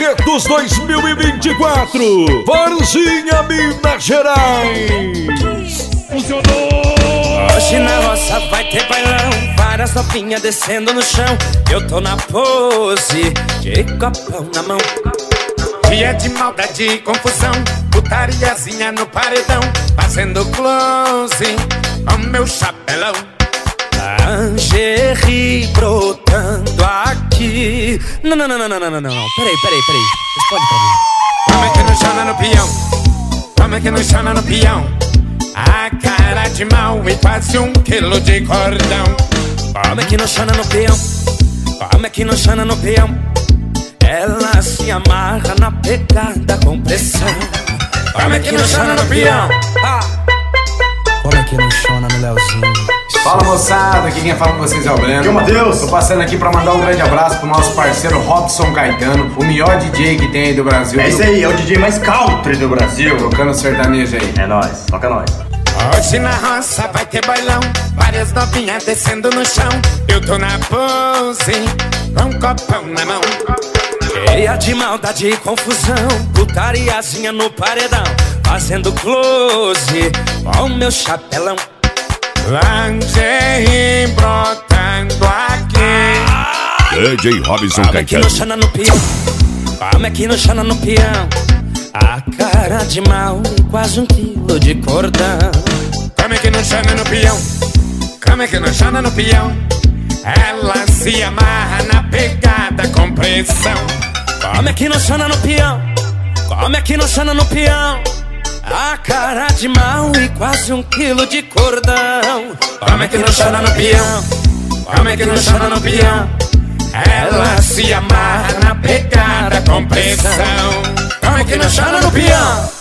Barretos 2024, Varginha, Minas Gerais. Hoje na roça vai ter bailão, várias novinhas descendo no chão. Eu tô na pose de copão na mão. Dia de maldade e confusão, putariazinha no paredão, fazendo close com meu chapelão. Lingerie brotando aqui. Não, peraí. Responde pra mim. Como é que não chama no peão? Como é que não chama no peão? A cara de mal e quase 1 quilo de cordão. Como é que não chama no peão? Como é que não chama no peão? Ela se amarra na pegada com pressão. Como é que não chama no peão? Como é que não chama no Leozinho? Fala, moçada, aqui quem fala com vocês é o Breno. Meu Matheus. Tô passando aqui pra mandar um grande abraço pro nosso parceiro Robson Caetano, o melhor DJ que tem aí do Brasil. É isso aí, é o DJ mais country do Brasil. Tocando sertanejo aí. É nóis, toca nós. Hoje na roça vai ter bailão, várias novinhas descendo no chão. Eu tô na pose com um copão na mão. Cheia de maldade e confusão, putariazinha no paredão, fazendo close com meu chapelão. Lingerie brotando aqui. DJ Robson Como é que não Caetano. chama no peão? Como é que não chama no peão? A cara de mal e quase 1 quilo de cordão. Como é que não chama no peão? Como é que não chama no peão? Ela se amarra na pegada com pressão. Como é que não chama no peão? Como é que não chama no peão? A cara de mal e quase 1 quilo de cordão. Como é que não chama no peão? Como é que não chama no peão? Ela se amarra na pegada com pressão. Como é que não chama no peão?